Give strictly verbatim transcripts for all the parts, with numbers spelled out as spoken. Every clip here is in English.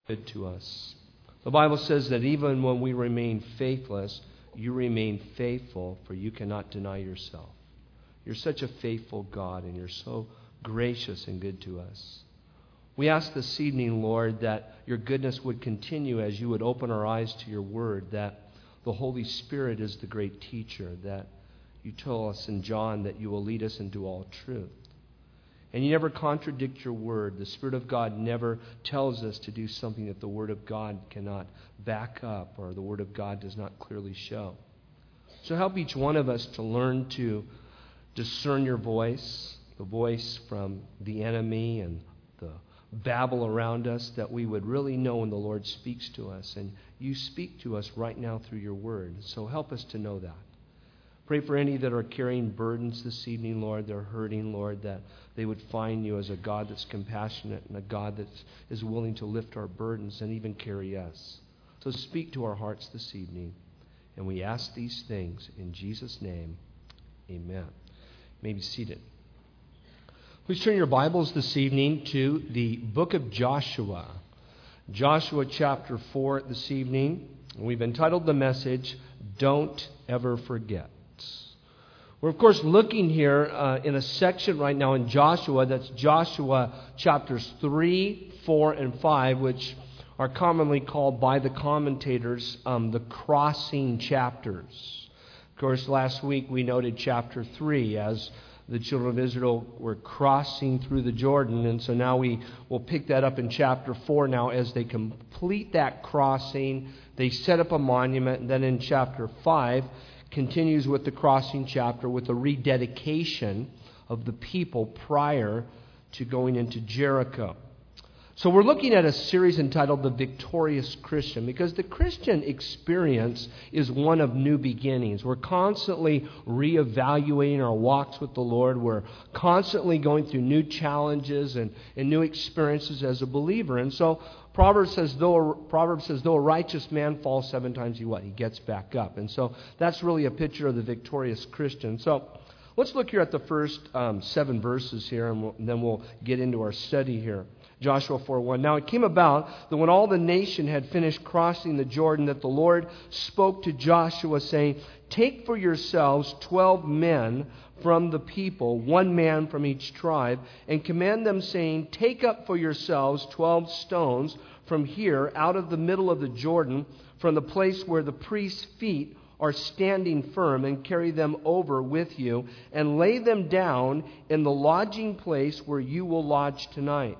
good to us. The Bible says that even when we remain faithless, you remain faithful, for you cannot deny yourself. You're such a faithful God, and you're so gracious and good to us. We ask this evening, Lord, that your goodness would continue as you would open our eyes to your word, that the Holy Spirit is the great teacher, that you told us in John that you will lead us into all truth. And you never contradict your word. The Spirit of God never tells us to do something that the Word of God cannot back up or the Word of God does not clearly show. So help each one of us to learn to discern your voice, the voice from the enemy and the babble around us, that we would really know when the Lord speaks to us. And you speak to us right now through your word. So help us to know that. Pray for any that are carrying burdens this evening, Lord. They're hurting, Lord, that they would find you as a God that's compassionate and a God that is willing to lift our burdens and even carry us. So speak to our hearts this evening. And we ask these things in Jesus' name. Amen. You may be seated. Please turn your Bibles this evening to the book of Joshua. Joshua chapter four this evening. We've entitled the message, Don't Ever Forget. We're, of course, looking here uh, in a section right now in Joshua. That's Joshua chapters three, four, and five, which are commonly called by the commentators um, the crossing chapters. Of course, last week we noted chapter three as the children of Israel were crossing through the Jordan. And so now we will pick that up in chapter four now as they complete that crossing. They set up a monument. And then in chapter five, continues with the crossing chapter with a rededication of the people prior to going into Jericho. So we're looking at a series entitled The Victorious Christian, because the Christian experience is one of new beginnings. We're constantly reevaluating our walks with the Lord. We're constantly going through new challenges and, and new experiences as a believer. And so Proverbs says, though a, Proverbs says, though a righteous man falls seven times, he what? He gets back up. And so that's really a picture of the victorious Christian. So let's look here at the first um, seven verses here, and, we'll, and then we'll get into our study here. Joshua four one. Now it came about that when all the nation had finished crossing the Jordan, that the Lord spoke to Joshua, saying, Take for yourselves twelve men from the people, one man from each tribe, and command them, saying, Take up for yourselves twelve stones from here, out of the middle of the Jordan, from the place where the priest's feet are standing firm, and carry them over with you, and lay them down in the lodging place where you will lodge tonight.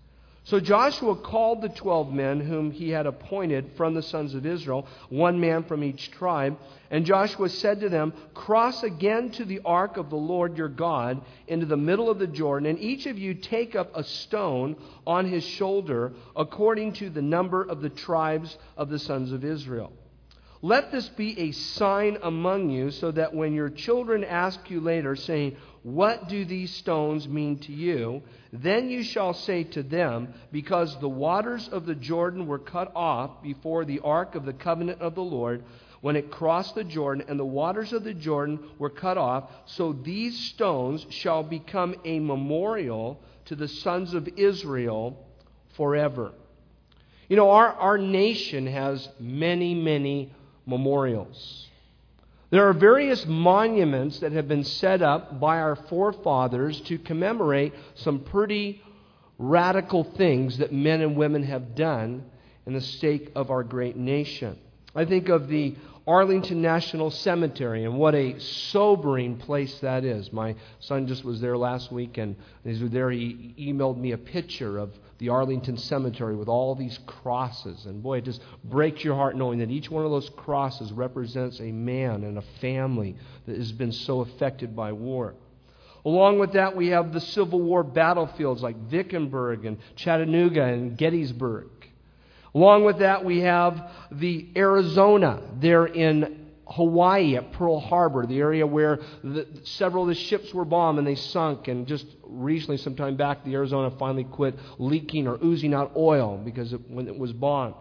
So Joshua called the twelve men whom he had appointed from the sons of Israel, one man from each tribe. And Joshua said to them, Cross again to the ark of the Lord your God into the middle of the Jordan, and each of you take up a stone on his shoulder, according to the number of the tribes of the sons of Israel. Let this be a sign among you, so that when your children ask you later, saying, What do these stones mean to you? Then you shall say to them, Because the waters of the Jordan were cut off before the ark of the covenant of the Lord, when it crossed the Jordan, and the waters of the Jordan were cut off, so these stones shall become a memorial to the sons of Israel forever. You know, our, our nation has many, many memorials. There are various monuments that have been set up by our forefathers to commemorate some pretty radical things that men and women have done in the sake of our great nation. I think of the Arlington National Cemetery, and what a sobering place that is. My son just was there last week, and as he was there, he emailed me a picture of the Arlington Cemetery with all these crosses. And boy, it just breaks your heart knowing that each one of those crosses represents a man and a family that has been so affected by war. Along with that, we have the Civil War battlefields like Vicksburg and Chattanooga and Gettysburg. Along with that, we have the Arizona there in Hawaii at Pearl Harbor, the area where the, several of the ships were bombed and they sunk. And just recently, sometime back, the Arizona finally quit leaking or oozing out oil because it, when it was bombed.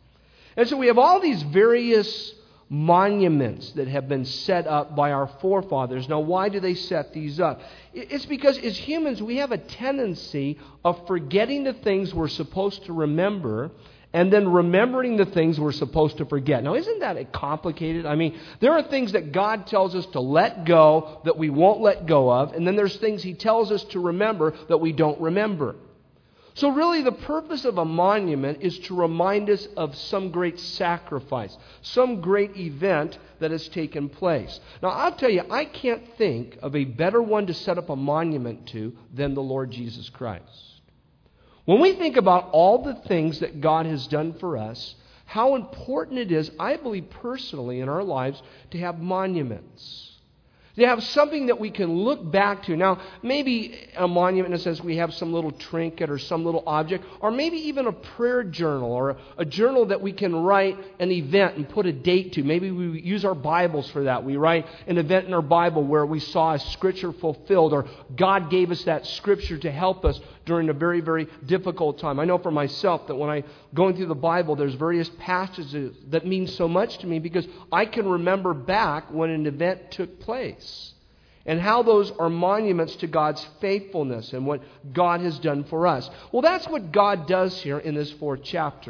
And so we have all these various monuments that have been set up by our forefathers. Now, why do they set these up? It's because as humans, we have a tendency of forgetting the things we're supposed to remember and then remembering the things we're supposed to forget. Now, isn't that complicated? I mean, there are things that God tells us to let go that we won't let go of, and then there's things He tells us to remember that we don't remember. So really, the purpose of a monument is to remind us of some great sacrifice, some great event that has taken place. Now, I'll tell you, I can't think of a better one to set up a monument to than the Lord Jesus Christ. When we think about all the things that God has done for us, how important it is, I believe personally in our lives, to have monuments. To have something that we can look back to. Now, maybe a monument in a sense we have some little trinket or some little object, or maybe even a prayer journal or a, a journal that we can write an event and put a date to. Maybe we use our Bibles for that. We write an event in our Bible where we saw a scripture fulfilled, or God gave us that scripture to help us during a very, very difficult time. I know for myself that when I'm going through the Bible, there's various passages that mean so much to me because I can remember back when an event took place and how those are monuments to God's faithfulness and what God has done for us. Well, that's what God does here in this fourth chapter.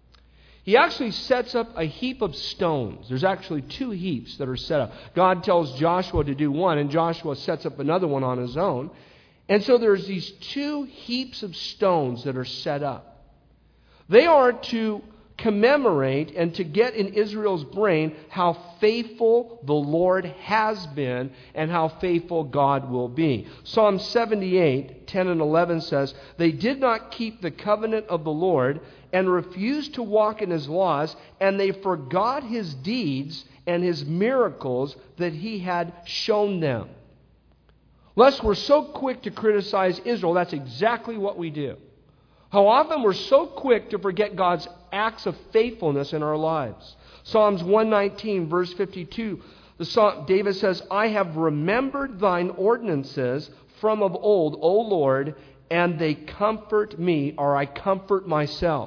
He actually sets up a heap of stones. There's actually two heaps that are set up. God tells Joshua to do one, and Joshua sets up another one on his own. And so there's these two heaps of stones that are set up. They are to commemorate and to get in Israel's brain how faithful the Lord has been and how faithful God will be. Psalm seventy-eight, ten and eleven says, "They did not keep the covenant of the Lord and refused to walk in His laws, and they forgot His deeds and His miracles that He had shown them." Lest we're so quick to criticize Israel, that's exactly what we do. How often we're so quick to forget God's acts of faithfulness in our lives. Psalms one nineteen, verse fifty-two, the Psalm, David says, "I have remembered thine ordinances from of old, O Lord, and they comfort me," or I comfort myself.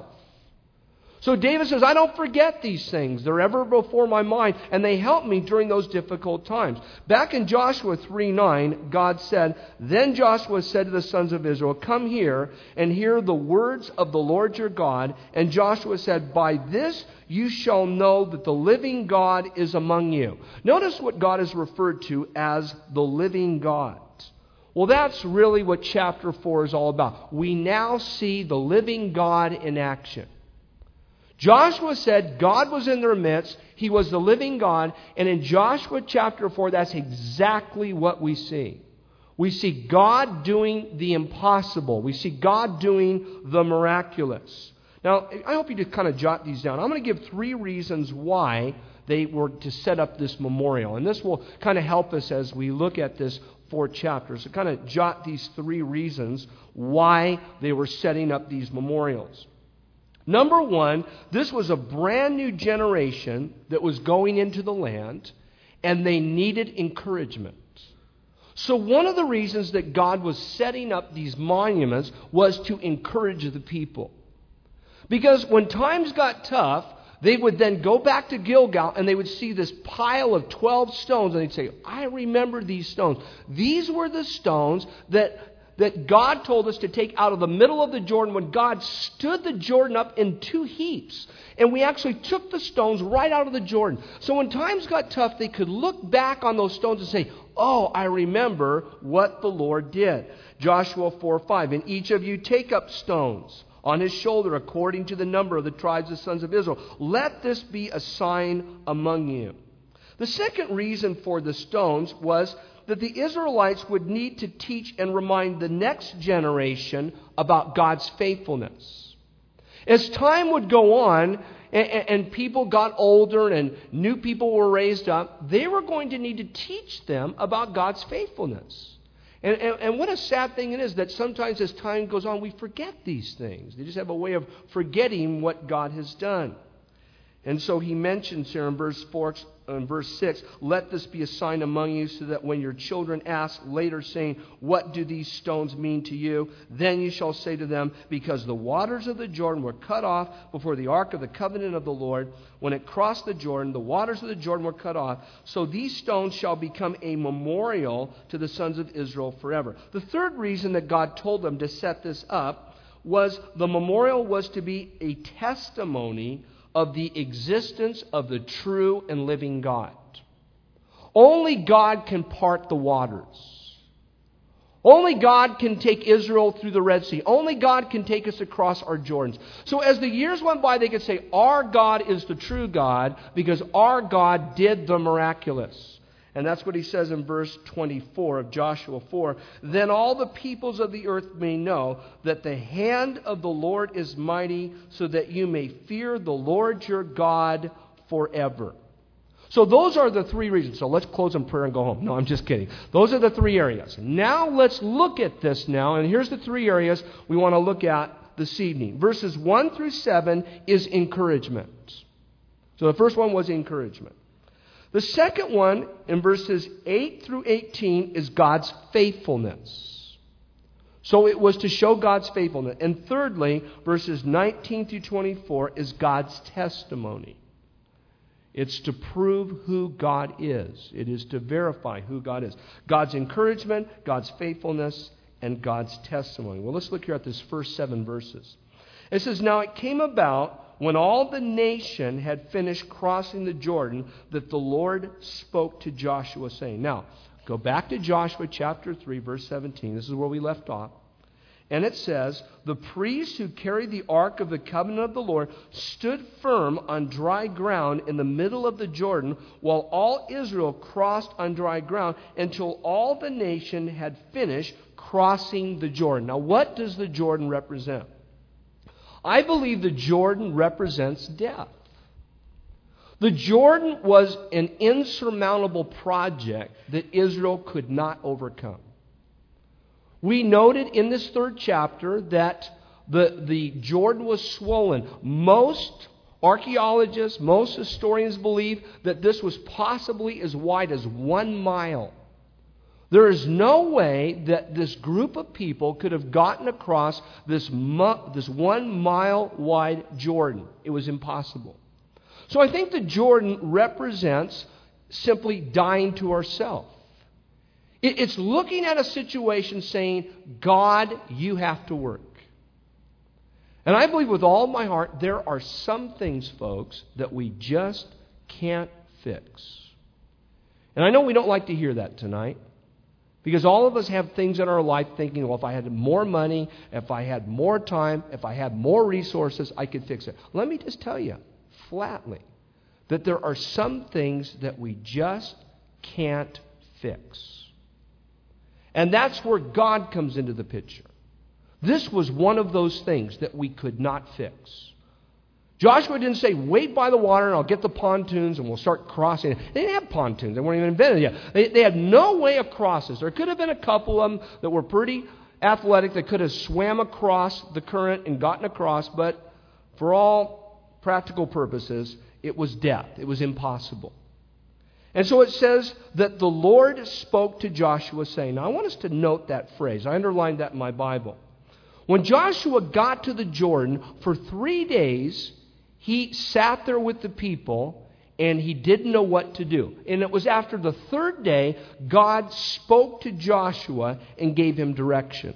So David says, I don't forget these things. They're ever before my mind, and they help me during those difficult times. Back in Joshua three nine, God said, "Then Joshua said to the sons of Israel, come here and hear the words of the Lord your God." And Joshua said, "By this you shall know that the living God is among you." Notice what God is referred to as the living God. Well, that's really what chapter four is all about. We now see the living God in action. Joshua said God was in their midst. He was the living God. And in Joshua chapter four, that's exactly what we see. We see God doing the impossible. We see God doing the miraculous. Now, I hope you just kind of jot these down. I'm going to give three reasons why they were to set up this memorial. And this will kind of help us as we look at this four chapters. So kind of jot these three reasons why they were setting up these memorials. Number one, this was a brand new generation that was going into the land, and they needed encouragement. So one of the reasons that God was setting up these monuments was to encourage the people. Because when times got tough, they would then go back to Gilgal and they would see this pile of twelve stones, and they'd say, "I remember these stones. These were the stones that that God told us to take out of the middle of the Jordan when God stood the Jordan up in two heaps. And we actually took the stones right out of the Jordan." So when times got tough, they could look back on those stones and say, "Oh, I remember what the Lord did." Joshua four five, "And each of you take up stones on his shoulder according to the number of the tribes of the sons of Israel. Let this be a sign among you." The second reason for the stones was that the Israelites would need to teach and remind the next generation about God's faithfulness. As time would go on and, and people got older and new people were raised up, they were going to need to teach them about God's faithfulness. And, and, and what a sad thing it is that sometimes as time goes on, we forget these things. They just have a way of forgetting what God has done. And so he mentions here in verse four, in verse six, "Let this be a sign among you, so that when your children ask later, saying, 'What do these stones mean to you?' then you shall say to them, 'Because the waters of the Jordan were cut off before the ark of the covenant of the Lord. When it crossed the Jordan, the waters of the Jordan were cut off. So these stones shall become a memorial to the sons of Israel forever.'" The third reason that God told them to set this up was the memorial was to be a testimony of the existence of the true and living God. Only God can part the waters. Only God can take Israel through the Red Sea. Only God can take us across our Jordans. So as the years went by, they could say, our God is the true God because our God did the miraculous. And that's what he says in verse twenty-four of Joshua four. Then all the peoples of the earth may know that the hand of the Lord is mighty, so that you may fear the Lord your God forever. So those are the three reasons. So let's close in prayer and go home. No, I'm just kidding. Those are the three areas. Now let's look at this now. And here's the three areas we want to look at this evening. Verses one through seven is encouragement. So the first one was encouragement. The second one, in verses eight through eighteen, is God's faithfulness. So it was to show God's faithfulness. And thirdly, verses nineteen through twenty-four is God's testimony. It's to prove who God is. It is to verify who God is. God's encouragement, God's faithfulness, and God's testimony. Well, let's look here at this first seven verses. It says, now it came about when all the nation had finished crossing the Jordan that the Lord spoke to Joshua, saying, now, go back to Joshua chapter three, verse seventeen. This is where we left off. And it says, the priests who carried the ark of the covenant of the Lord stood firm on dry ground in the middle of the Jordan, while all Israel crossed on dry ground until all the nation had finished crossing the Jordan. Now, what does the Jordan represent? I believe the Jordan represents death. The Jordan was an insurmountable project that Israel could not overcome. We noted in this third chapter that the, the Jordan was swollen. Most archaeologists, most historians believe that this was possibly as wide as one mile. There is no way that this group of people could have gotten across this, mu- this one mile wide Jordan. It was impossible. So I think the Jordan represents simply dying to ourselves. It, it's looking at a situation saying, God, you have to work. And I believe with all my heart, there are some things, folks, that we just can't fix. And I know we don't like to hear that tonight. Because all of us have things in our life thinking, well, if I had more money, if I had more time, if I had more resources, I could fix it. Let me just tell you flatly that there are some things that we just can't fix. And that's where God comes into the picture. This was one of those things that we could not fix. Joshua didn't say, wait by the water and I'll get the pontoons and we'll start crossing. They didn't have pontoons. They weren't even invented yet. They, they had no way across this. There could have been a couple of them that were pretty athletic that could have swam across the current and gotten across, but for all practical purposes, it was death. It was impossible. And so it says that the Lord spoke to Joshua saying, now I want us to note that phrase. I underlined that in my Bible. When Joshua got to the Jordan, for three days, he sat there with the people and he didn't know what to do. And it was after the third day, God spoke to Joshua and gave him direction.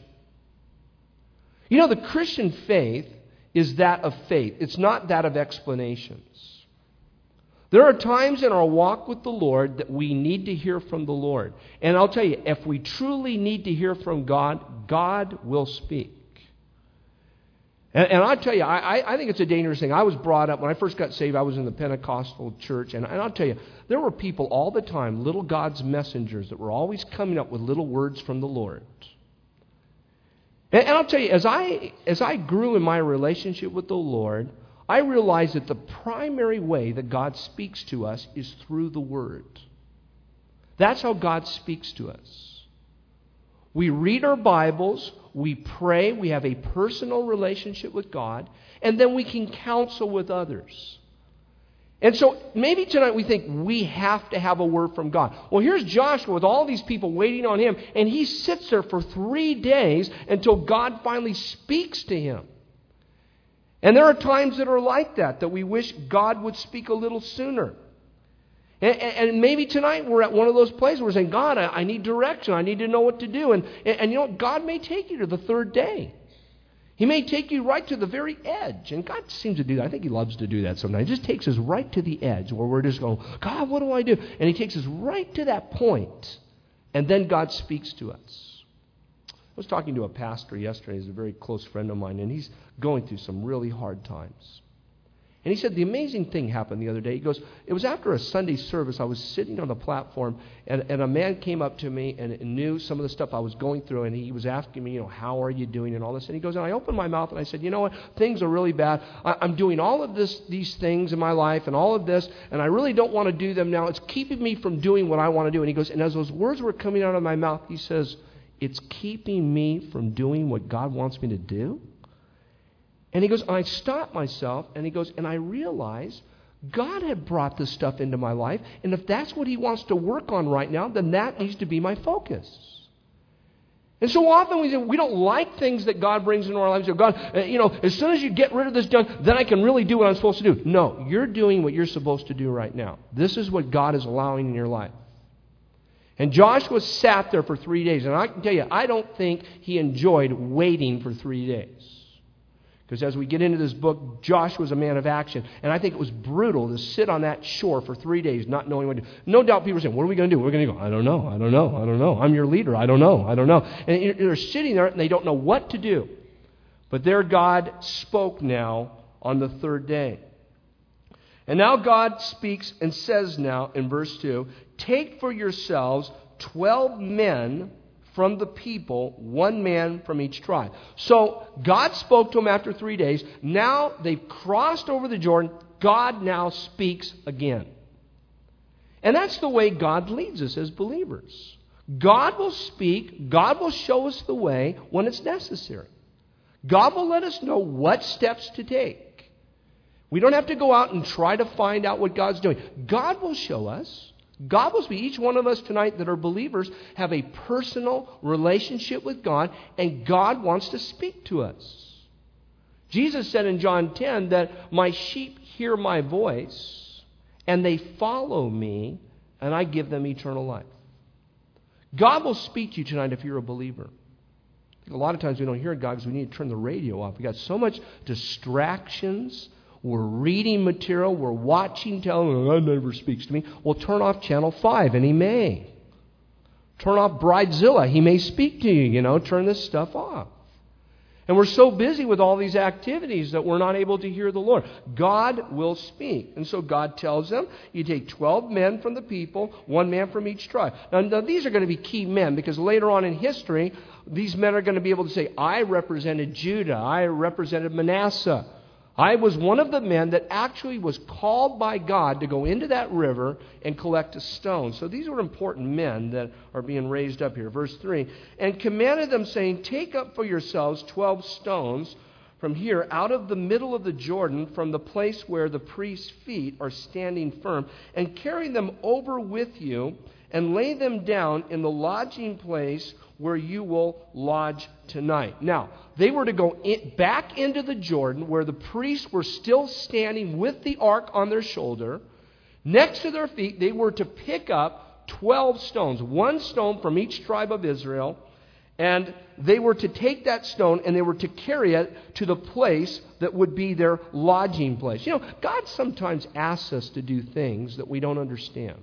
You know, the Christian faith is that of faith. It's not that of explanations. There are times in our walk with the Lord that we need to hear from the Lord. And I'll tell you, if we truly need to hear from God, God will speak. And, and I'll tell you, I, I think it's a dangerous thing. I was brought up, when I first got saved, I was in the Pentecostal church. And, and I'll tell you, there were people all the time, little God's messengers, that were always coming up with little words from the Lord. And, and I'll tell you, as I, as I grew in my relationship with the Lord, I realized that the primary way that God speaks to us is through the Word. That's how God speaks to us. We read our Bibles, we pray, we have a personal relationship with God, and then we can counsel with others. And so maybe tonight we think we have to have a word from God. Well, here's Joshua with all these people waiting on him, and he sits there for three days until God finally speaks to him. And there are times that are like that, that we wish God would speak a little sooner. And, and maybe tonight we're at one of those places where we're saying, God, I, I need direction. I need to know what to do. And, and, and you know, God may take you to the third day. He may take you right to the very edge. And God seems to do that. I think He loves to do that sometimes. He just takes us right to the edge where we're just going, God, what do I do? And He takes us right to that point. And then God speaks to us. I was talking to a pastor yesterday. He's a very close friend of mine. And he's going through some really hard times. And he said the amazing thing happened the other day. He goes, it was after a Sunday service. I was sitting on the platform, and, and a man came up to me and, and knew some of the stuff I was going through, and he was asking me, you know, how are you doing and all this. And he goes, and I opened my mouth and I said, you know what, things are really bad. I, I'm doing all of this, these things in my life and all of this, and I really don't want to do them now. It's keeping me from doing what I want to do. And he goes, and as those words were coming out of my mouth, he says, it's keeping me from doing what God wants me to do? And he goes, I stopped myself, and he goes, and I realized God had brought this stuff into my life, and if that's what He wants to work on right now, then that needs to be my focus. And so often we say, we don't like things that God brings into our lives. So God, uh, you know, as soon as you get rid of this junk, then I can really do what I'm supposed to do. No, you're doing what you're supposed to do right now. This is what God is allowing in your life. And Joshua sat there for three days, and I can tell you, I don't think he enjoyed waiting for three days. Because as we get into this book, Joshua was a man of action. And I think it was brutal to sit on that shore for three days not knowing what to do. No doubt people are saying, what are we going to do? We're going to go, I don't know, I don't know, I don't know. I'm your leader, I don't know, I don't know. And they're sitting there and they don't know what to do. But their God spoke now on the third day. And now God speaks and says now in verse two, take for yourselves twelve men from the people, one man from each tribe. So God spoke to them after three days. Now they've crossed over the Jordan. God now speaks again. And that's the way God leads us as believers. God will speak. God will show us the way when it's necessary. God will let us know what steps to take. We don't have to go out and try to find out what God's doing. God will show us. God will speak. Each one of us tonight that are believers have a personal relationship with God, and God wants to speak to us. Jesus said in John ten that my sheep hear my voice, and they follow me, and I give them eternal life. God will speak to you tonight if you're a believer. I think a lot of times we don't hear God because we need to turn the radio off. We've got so much distractions. We're reading material. We're watching television. God never speaks to me. Well, turn off Channel five, and He may. Turn off Bridezilla. He may speak to you, you know. Turn this stuff off. And we're so busy with all these activities that we're not able to hear the Lord. God will speak. And so God tells them, you take twelve men from the people, one man from each tribe. Now, now these are going to be key men because later on in history, these men are going to be able to say, I represented Judah. I represented Manasseh. I was one of the men that actually was called by God to go into that river and collect a stone. So these were important men that are being raised up here. Verse three, and commanded them, saying, take up for yourselves twelve stones from here out of the middle of the Jordan, from the place where the priest's feet are standing firm, and carry them over with you, and lay them down in the lodging place where you will lodge tonight. Now, they were to go in, back into the Jordan where the priests were still standing with the ark on their shoulder. Next to their feet, they were to pick up twelve stones, one stone from each tribe of Israel, and they were to take that stone and they were to carry it to the place that would be their lodging place. You know, God sometimes asks us to do things that we don't understand.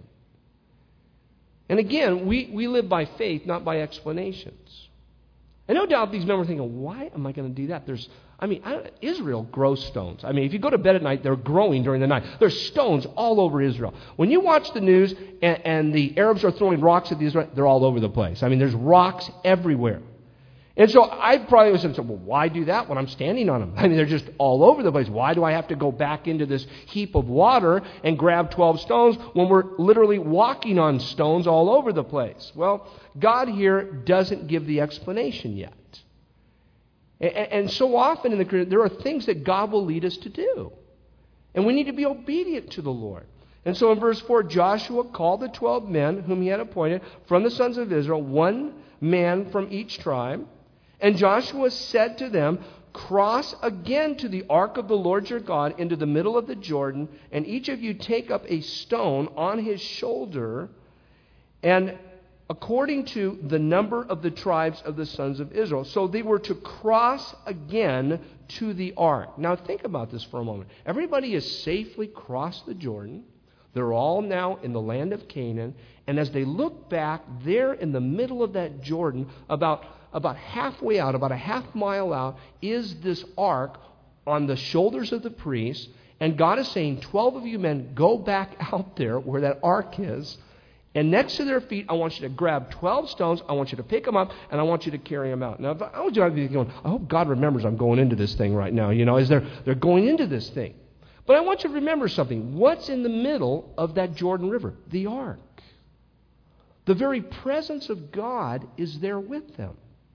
And again, we, we live by faith, not by explanations. And no doubt these men were thinking, why am I going to do that? There's, I mean, I don't, Israel grows stones. I mean, if you go to bed at night, they're growing during the night. There's stones all over Israel. When you watch the news and, and the Arabs are throwing rocks at the Israelites, they're all over the place. I mean, there's rocks everywhere. And so I probably would have said, well, why do that when I'm standing on them? I mean, they're just all over the place. Why do I have to go back into this heap of water and grab twelve stones when we're literally walking on stones all over the place? Well, God here doesn't give the explanation yet. And, and so often in the Creation, there are things that God will lead us to do. And we need to be obedient to the Lord. And so in verse four, Joshua called the twelve men whom he had appointed from the sons of Israel, one man from each tribe. And Joshua said to them, cross again to the ark of the Lord your God into the middle of the Jordan, and each of you take up a stone on his shoulder, and according to the number of the tribes of the sons of Israel. So they were to cross again to the ark. Now think about this for a moment. Everybody has safely crossed the Jordan. They're all now in the land of Canaan. And as they look back, there in the middle of that Jordan, about, about halfway out, about a half mile out, is this ark on the shoulders of the priests. And God is saying, twelve of you men, go back out there where that ark is. And next to their feet, I want you to grab twelve stones. I want you to pick them up, and I want you to carry them out. Now, if I would you be going, I hope God remembers I'm going into this thing right now. You know, as they're, they're going into this thing. But I want you to remember something. What's in the middle of that Jordan River? The ark. The very presence of God is there with them.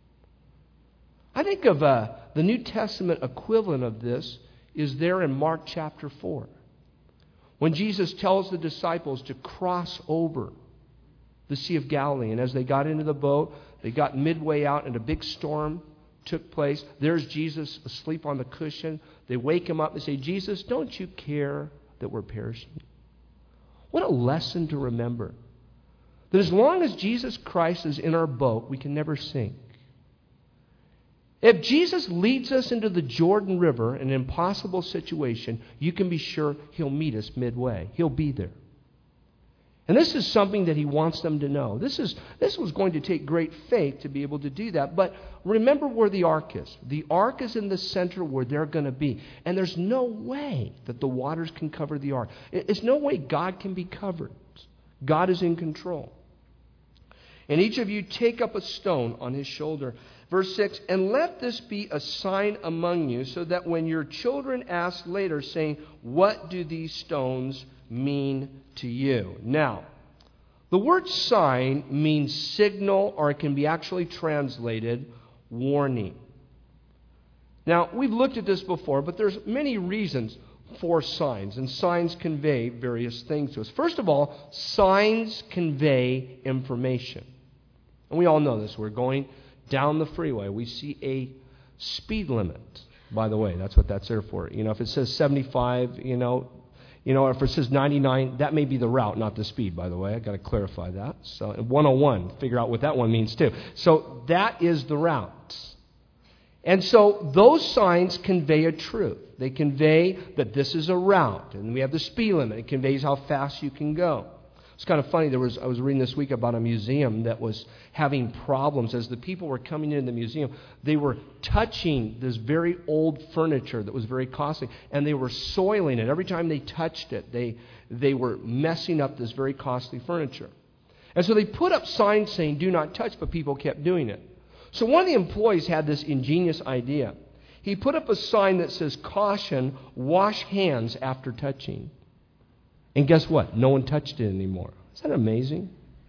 I think of uh, the New Testament equivalent of this is there in Mark chapter four. When Jesus tells the disciples to cross over the Sea of Galilee. And as they got into the boat, they got midway out and a big storm took place. There's Jesus asleep on the cushion. They wake him up and say, Jesus, don't you care that we're perishing? What a lesson to remember. That as long as Jesus Christ is in our boat, we can never sink. If Jesus leads us into the Jordan River in an impossible situation, you can be sure he'll meet us midway. He'll be there. And this is something that he wants them to know. This is this was going to take great faith to be able to do that. But remember where the ark is. The ark is in the center where they're going to be. And there's no way that the waters can cover the ark. There's no way God can be covered. God is in control. And each of you take up a stone on his shoulder. Verse six, and let this be a sign among you, so that when your children ask later, saying, what do these stones mean to you? Now, the word sign means signal, or it can be actually translated warning. Now, we've looked at this before, but there's many reasons for signs, and signs convey various things to us. First of all, signs convey information. And we all know this. We're going down the freeway. We see a speed limit. By the way, that's what that's there for. You know, if it says seventy-five, you know, you know, if it says ninety-nine, that may be the route, not the speed, by the way. I've got to clarify that. So one oh one, figure out what that one means too. So that is the route. And so those signs convey a truth. They convey that this is a route. And we have the speed limit. It conveys how fast you can go. It's kind of funny. There was I was reading this week about a museum that was having problems. As the people were coming into the museum, they were touching this very old furniture that was very costly, and they were soiling it. Every time they touched it, they they were messing up this very costly furniture. And so they put up signs saying, do not touch, but people kept doing it. So one of the employees had this ingenious idea. He put up a sign that says, caution, wash hands after touching. And guess what? No one touched it anymore. Isn't that amazing?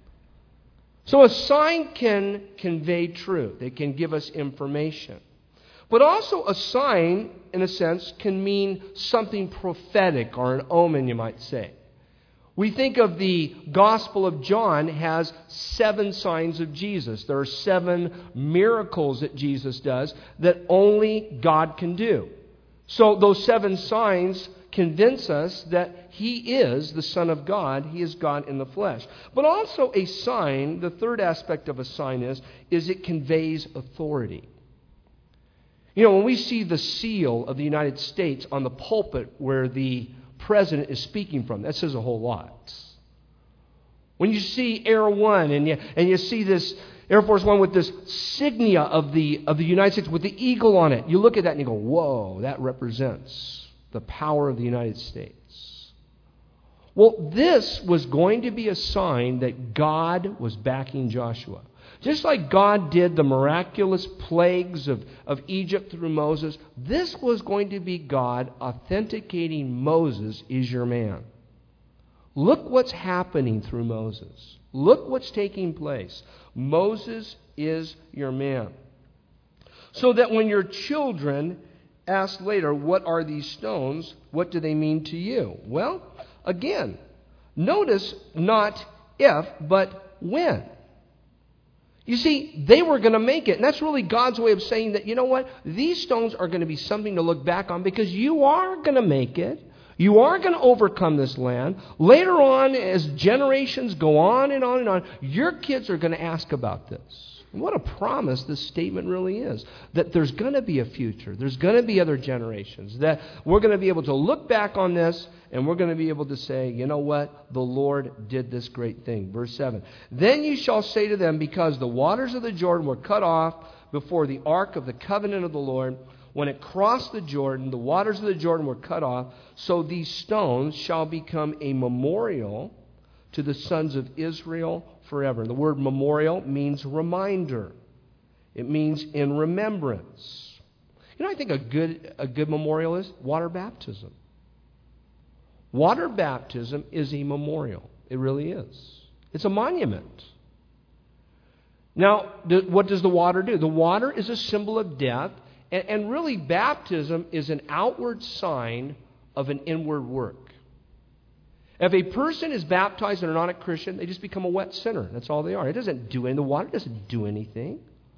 So a sign can convey truth. It can give us information. But also a sign, in a sense, can mean something prophetic or an omen, you might say. We think of the Gospel of John has seven signs of Jesus. There are seven miracles that Jesus does that only God can do. So those seven signs convince us that he is the Son of God. He is God in the flesh. But also a sign, the third aspect of a sign is, is it conveys authority. You know, when we see the seal of the United States on the pulpit where the president is speaking from, that says a whole lot. When you see Air One and you, and you see this Air Force One with this signia of the, of the United States with the eagle on it, you look at that and you go, whoa, that represents the power of the United States. Well, this was going to be a sign that God was backing Joshua. Just like God did the miraculous plagues of, of Egypt through Moses, this was going to be God authenticating Moses is your man. Look what's happening through Moses. Look what's taking place. Moses is your man. So that when your children ask later, what are these stones? What do they mean to you? Well, again, notice not if, but when. You see, they were going to make it. And that's really God's way of saying that, you know what? These stones are going to be something to look back on because you are going to make it. You are going to overcome this land. Later on, as generations go on and on and on, your kids are going to ask about this. What a promise this statement really is. That there's going to be a future. There's going to be other generations. That we're going to be able to look back on this and we're going to be able to say, you know what? The Lord did this great thing. Verse seven. Then you shall say to them, because the waters of the Jordan were cut off before the ark of the covenant of the Lord, when it crossed the Jordan, the waters of the Jordan were cut off, so these stones shall become a memorial to the sons of Israel forever. The word memorial means reminder. It means in remembrance. You know, I think a good a good memorial is water baptism. Water baptism is a memorial. It really is. It's a monument. Now, what does the water do? The water is a symbol of death, and, and really baptism is an outward sign of an inward work. If a person is baptized and are not a Christian, they just become a wet sinner. That's all they are. It doesn't do anything. The water doesn't do anything.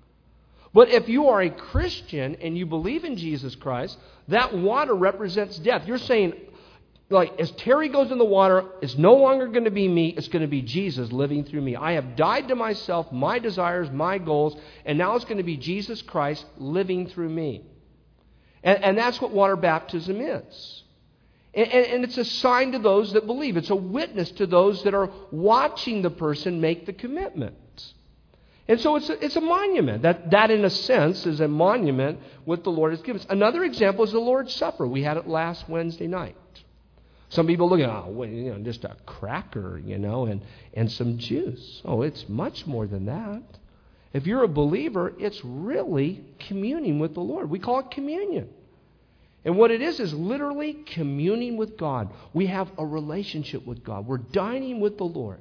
But if you are a Christian and you believe in Jesus Christ, that water represents death. You're saying, like, as Terry goes in the water, it's no longer going to be me. It's going to be Jesus living through me. I have died to myself, my desires, my goals, and now it's going to be Jesus Christ living through me. And, and that's what water baptism is. And, and, and it's a sign to those that believe. It's a witness to those that are watching the person make the commitment. And so it's a, it's a monument. That, that, in a sense, is a monument what the Lord has given us. Another example is the Lord's Supper. We had it last Wednesday night. Some people look at, oh, well, you know, just a cracker, you know, and, and some juice. Oh, it's much more than that. If you're a believer, it's really communing with the Lord. We call it communion. And what it is is literally communing with God. We have a relationship with God. We're dining with the Lord.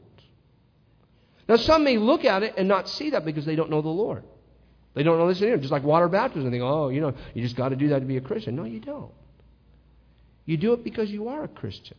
Now, some may look at it and not see that because they don't know the Lord. They don't know this. Just like water baptism. They go, oh, you know, you just got to do that to be a Christian. No, you don't. You do it because you are a Christian.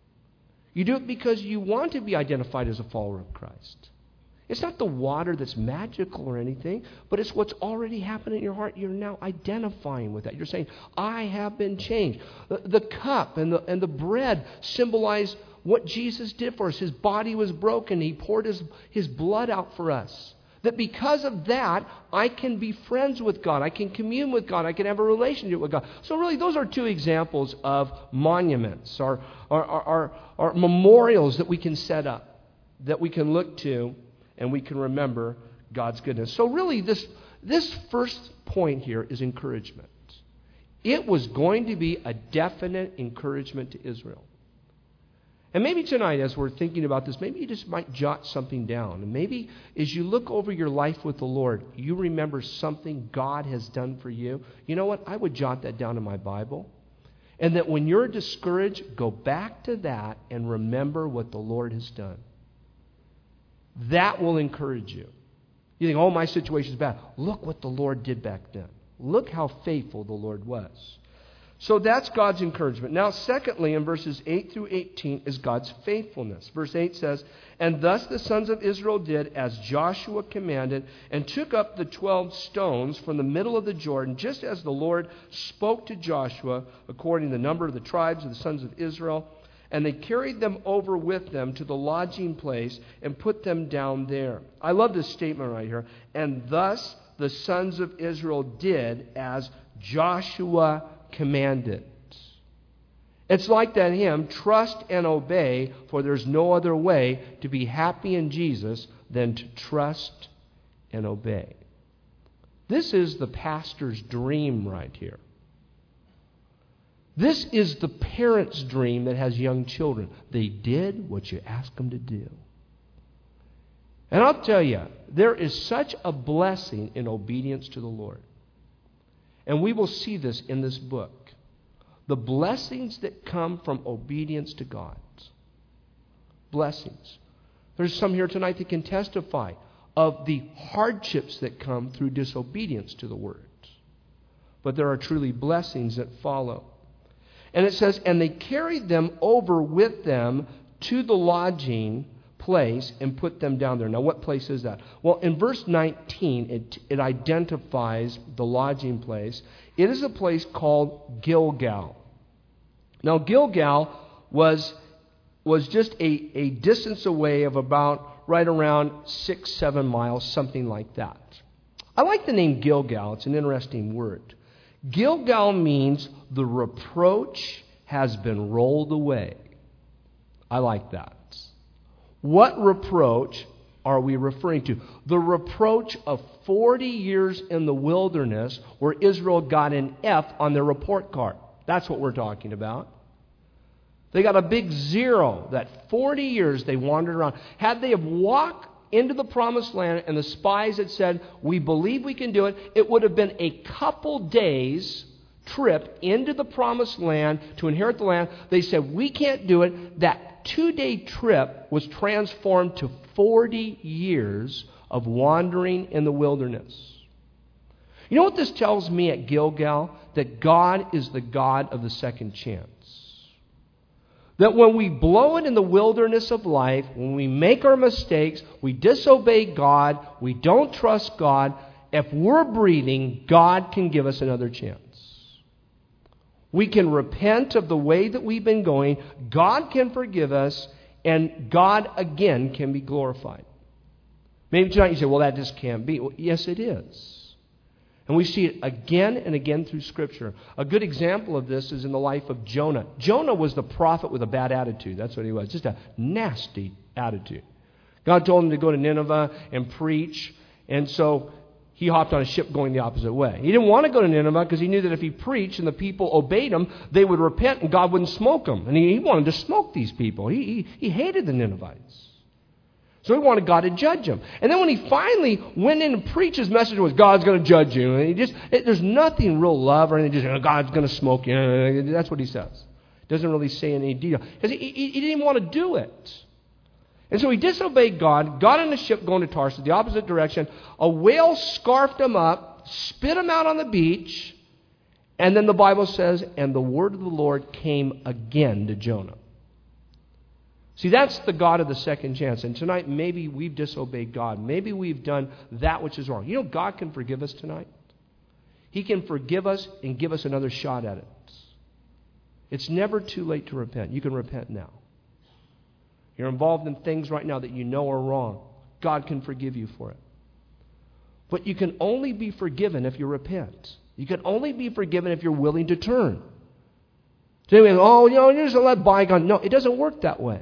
You do it because you want to be identified as a follower of Christ. It's not the water that's magical or anything, but it's what's already happened in your heart. You're now identifying with that. You're saying, I have been changed. The, the cup and the, and the bread symbolize what Jesus did for us. His body was broken. He poured his, his blood out for us. That because of that, I can be friends with God. I can commune with God. I can have a relationship with God. So really, those are two examples of monuments or, or, or, or, or memorials that we can set up, that we can look to, and we can remember God's goodness. So really, this, this first point here is encouragement. It was going to be a definite encouragement to Israel. And maybe tonight, as we're thinking about this, maybe you just might jot something down. And maybe as you look over your life with the Lord, you remember something God has done for you. You know what? I would jot that down in my Bible. And that when you're discouraged, go back to that and remember what the Lord has done. That will encourage you. You think, oh, my situation is bad. Look what the Lord did back then. Look how faithful the Lord was. So that's God's encouragement. Now, secondly, in verses eight through eighteen is God's faithfulness. Verse eight says, and thus the sons of Israel did as Joshua commanded, and took up the twelve stones from the middle of the Jordan, just as the Lord spoke to Joshua, according to the number of the tribes of the sons of Israel. And they carried them over with them to the lodging place and put them down there. I love this statement right here. And thus the sons of Israel did as Joshua commanded. It's like that hymn, trust and obey, for there's no other way to be happy in Jesus than to trust and obey. This is the pastor's dream right here. This is the parent's dream that has young children. They did what you asked them to do. And I'll tell you, there is such a blessing in obedience to the Lord. And we will see this in this book. The blessings that come from obedience to God. Blessings. There's some here tonight that can testify of the hardships that come through disobedience to the Word. But there are truly blessings that follow. And it says, and they carried them over with them to the lodging place and put them down there. Now, what place is that? Well, in verse nineteen, it, it identifies the lodging place. It is a place called Gilgal. Now, Gilgal was, was just a, a distance away of about right around six, seven miles, something like that. I like the name Gilgal. It's an interesting word. Gilgal means the reproach has been rolled away. I like that. What reproach are we referring to? The reproach of forty years in the wilderness where Israel got an F on their report card. That's what we're talking about. They got a big zero. That forty years they wandered around. Had they have walked into the promised land and the spies had said, we believe we can do it, it would have been a couple days trip into the promised land to inherit the land. They said, we can't do it. That two-day trip was transformed to forty years of wandering in the wilderness. You know what this tells me at Gilgal? That God is the God of the second chance. That when we blow it in the wilderness of life, when we make our mistakes, we disobey God, we don't trust God, if we're breathing, God can give us another chance. We can repent of the way that we've been going, God can forgive us, and God again can be glorified. Maybe tonight you say, well, that just can't be. Well, yes, it is. And we see it again and again through Scripture. A good example of this is in the life of Jonah. Jonah was the prophet with a bad attitude. That's what he was. Just a nasty attitude. God told him to go to Nineveh and preach. And so he hopped on a ship going the opposite way. He didn't want to go to Nineveh because he knew that if he preached and the people obeyed him, they would repent and God wouldn't smoke them. And he, he wanted to smoke these people. He, he, he hated the Ninevites. So he wanted God to judge him. And then when he finally went in and preached, his message was, God's going to judge you. And he just, it, there's nothing real love or anything. Just, God's going to smoke you. That's what he says. Doesn't really say in any detail. Because he, he, he didn't want to do it. And so he disobeyed God, got on a ship going to Tarshish, the opposite direction. A whale scarfed him up, spit him out on the beach. And then the Bible says, and the word of the Lord came again to Jonah. See, that's the God of the second chance. And tonight, maybe we've disobeyed God. Maybe we've done that which is wrong. You know, God can forgive us tonight. He can forgive us and give us another shot at it. It's never too late to repent. You can repent now. You're involved in things right now that you know are wrong. God can forgive you for it. But you can only be forgiven if you repent. You can only be forgiven if you're willing to turn. So anyway, oh, you know, you just let bygone. No, it doesn't work that way.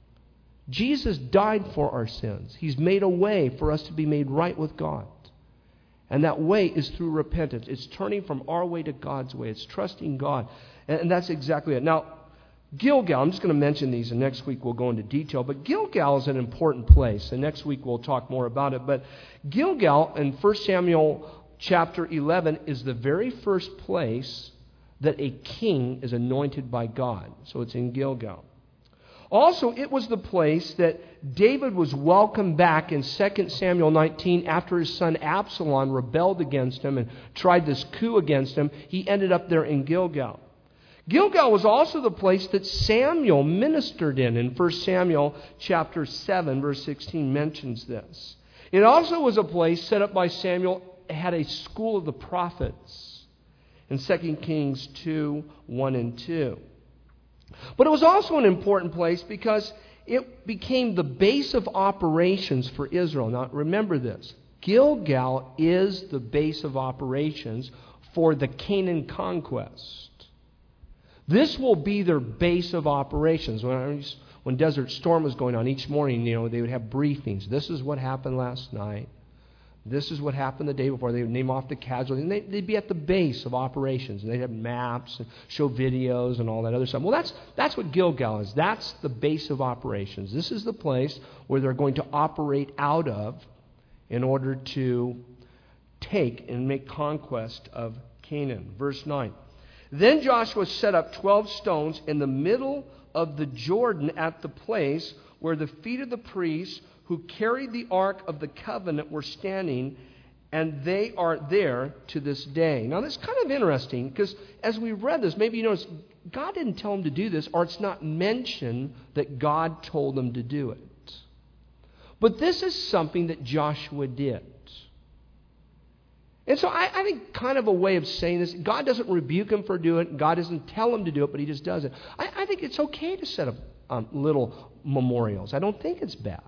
Jesus died for our sins. He's made a way for us to be made right with God. And that way is through repentance. It's turning from our way to God's way. It's trusting God. And, and that's exactly it. Now, Gilgal, I'm just going to mention these, and next week we'll go into detail. But Gilgal is an important place, and next week we'll talk more about it. But Gilgal in First Samuel chapter eleven is the very first place that a king is anointed by God. So it's in Gilgal. Also, it was the place that David was welcomed back in Second Samuel nineteen after his son Absalom rebelled against him and tried this coup against him. He ended up there in Gilgal. Gilgal was also the place that Samuel ministered in. In First Samuel chapter seven, verse sixteen mentions this. It also was a place set up by Samuel. It had a school of the prophets in Second Kings two, one and two. But it was also an important place because it became the base of operations for Israel. Now, remember this. Gilgal is the base of operations for the Canaan conquest. This will be their base of operations. When, I was, when Desert Storm was going on, each morning, you know, they would have briefings. This is what happened last night. This is what happened the day before. They would name off the casualties. And they, they'd be at the base of operations. And they'd have maps and show videos and all that other stuff. Well, that's, that's what Gilgal is. That's the base of operations. This is the place where they're going to operate out of in order to take and make conquest of Canaan. Verse nine. Then Joshua set up twelve stones in the middle of the Jordan at the place where the feet of the priests who carried the Ark of the Covenant were standing, and they are there to this day. Now, that's kind of interesting, because as we read this, maybe you notice, God didn't tell them to do this, or it's not mentioned that God told them to do it. But this is something that Joshua did. And so I, I think kind of a way of saying this, God doesn't rebuke him for doing it. God doesn't tell him to do it, but he just does it. I, I think it's okay to set up um, little memorials. I don't think it's bad.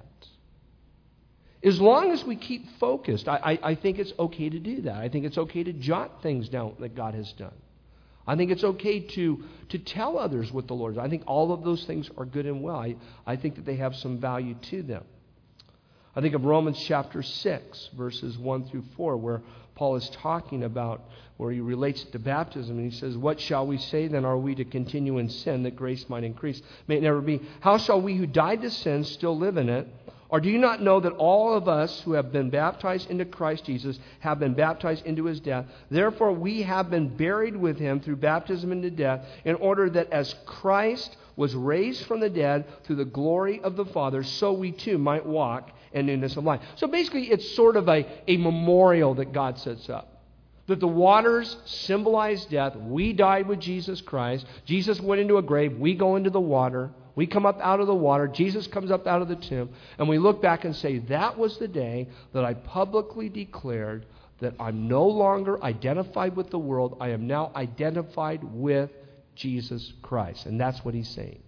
As long as we keep focused, I, I, I think it's okay to do that. I think it's okay to jot things down that God has done. I think it's okay to, to tell others what the Lord has. I think all of those things are good and well. I, I think that they have some value to them. I think of Romans chapter six, verses one through four, where Paul is talking about, where he relates it to baptism, and he says, "What shall we say then? Are we to continue in sin that grace might increase? May it never be. How shall we who died to sin still live in it? Or do you not know that all of us who have been baptized into Christ Jesus have been baptized into his death? Therefore we have been buried with him through baptism into death, in order that as Christ was raised from the dead through the glory of the Father, so we too might walk in newness of life." So basically it's sort of a, a memorial that God sets up. That the waters symbolize death. We died with Jesus Christ. Jesus went into a grave. We go into the water. We come up out of the water. Jesus comes up out of the tomb. And we look back and say, that was the day that I publicly declared that I'm no longer identified with the world. I am now identified with Jesus Christ. And that's what he's saying.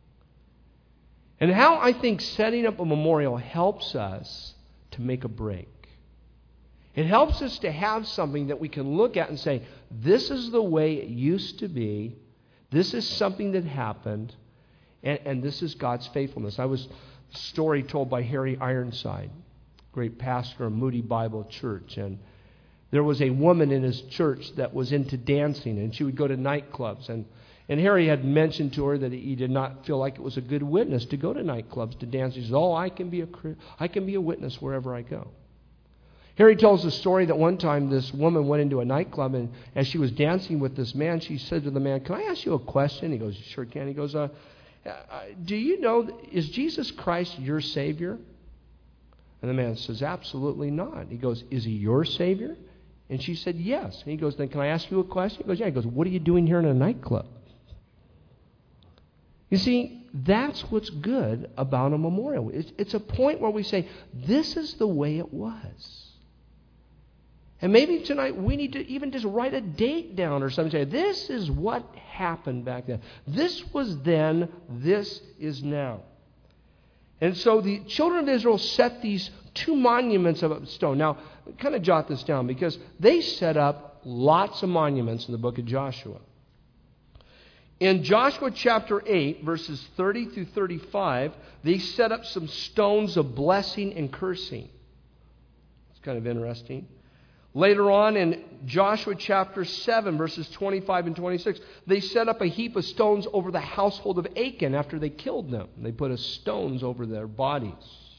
And how I think setting up a memorial helps us to make a break. It helps us to have something that we can look at and say, this is the way it used to be. This is something that happened. And, and this is God's faithfulness. I was a story told by Harry Ironside, great pastor of Moody Bible Church. And there was a woman in his church that was into dancing, and she would go to nightclubs. And, and Harry had mentioned to her that he did not feel like it was a good witness to go to nightclubs to dance. He says, oh, I can be a, I can be a witness wherever I go. Harry tells the story that one time this woman went into a nightclub, and as she was dancing with this man, she said to the man, "Can I ask you a question?" He goes, "Sure can." He goes, uh, do you know, is Jesus Christ your Savior? And the man says, absolutely not. He goes, is he your Savior? And she said, yes. And he goes, then can I ask you a question? He goes, yeah. He goes, what are you doing here in a nightclub? You see, that's what's good about a memorial. It's, it's a point where we say, this is the way it was. And maybe tonight we need to even just write a date down or something. Say, this is what happened back then. This was then, this is now. And so the children of Israel set these two monuments of stone. Now, kind of jot this down, because they set up lots of monuments in the book of Joshua. In Joshua chapter eight, verses thirty through thirty-five, they set up some stones of blessing and cursing. It's kind of interesting. Later on in Joshua chapter seven, verses twenty-five and twenty-six, they set up a heap of stones over the household of Achan after they killed them. They put a stones over their bodies.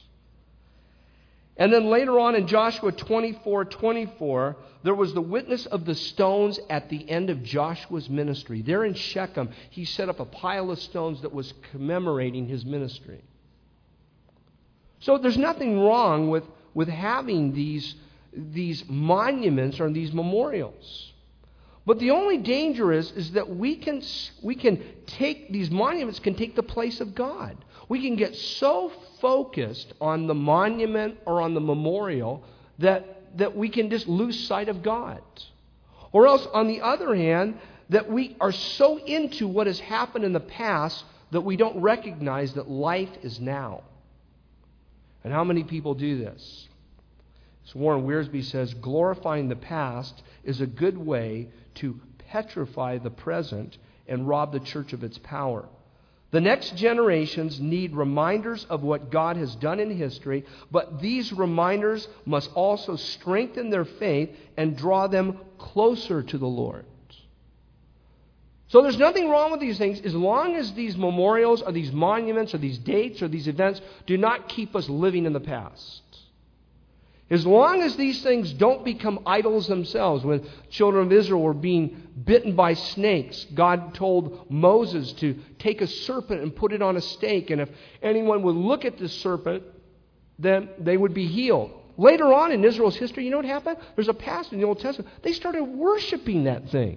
And then later on in Joshua twenty-four twenty-four, there was the witness of the stones at the end of Joshua's ministry. There in Shechem, he set up a pile of stones that was commemorating his ministry. So there's nothing wrong with, with having these these monuments or these memorials. But the only danger is, is that we can, we can take, these monuments can take the place of God. We can get so focused on the monument or on the memorial that, that we can just lose sight of God. Or else, on the other hand, that we are so into what has happened in the past that we don't recognize that life is now. And how many people do this? So Warren Wiersbe says, glorifying the past is a good way to petrify the present and rob the church of its power. The next generations need reminders of what God has done in history, but these reminders must also strengthen their faith and draw them closer to the Lord. So there's nothing wrong with these things as long as these memorials or these monuments or these dates or these events do not keep us living in the past. As long as these things don't become idols themselves. When children of Israel were being bitten by snakes, God told Moses to take a serpent and put it on a stake. And if anyone would look at this serpent, then they would be healed. Later on in Israel's history, you know what happened? There's a passage in the Old Testament. They started worshiping that thing.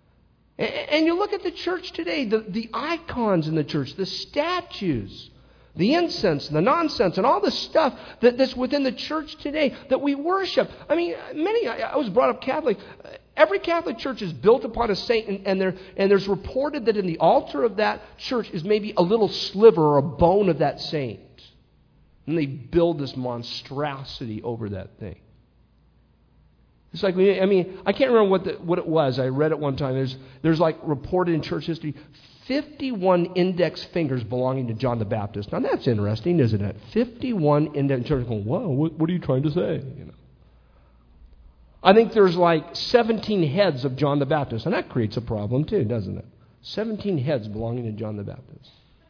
And you look at the church today, the, the icons in the church, the statues. The incense and the nonsense and all the stuff that, that's within the church today that we worship. I mean, many, I, I was brought up Catholic. Every Catholic church is built upon a saint, and, and, there, and there's reported that in the altar of that church is maybe a little sliver or a bone of that saint. And they build this monstrosity over that thing. It's like, I mean, I can't remember what the, what it was. I read it one time. There's, there's like reported in church history, fifty-one index fingers belonging to John the Baptist. Now that's interesting, isn't it? fifty-one index fingers. Going, whoa, what, what are you trying to say? You know. I think there's like seventeen heads of John the Baptist, and that creates a problem too, doesn't it? seventeen heads belonging to John the Baptist.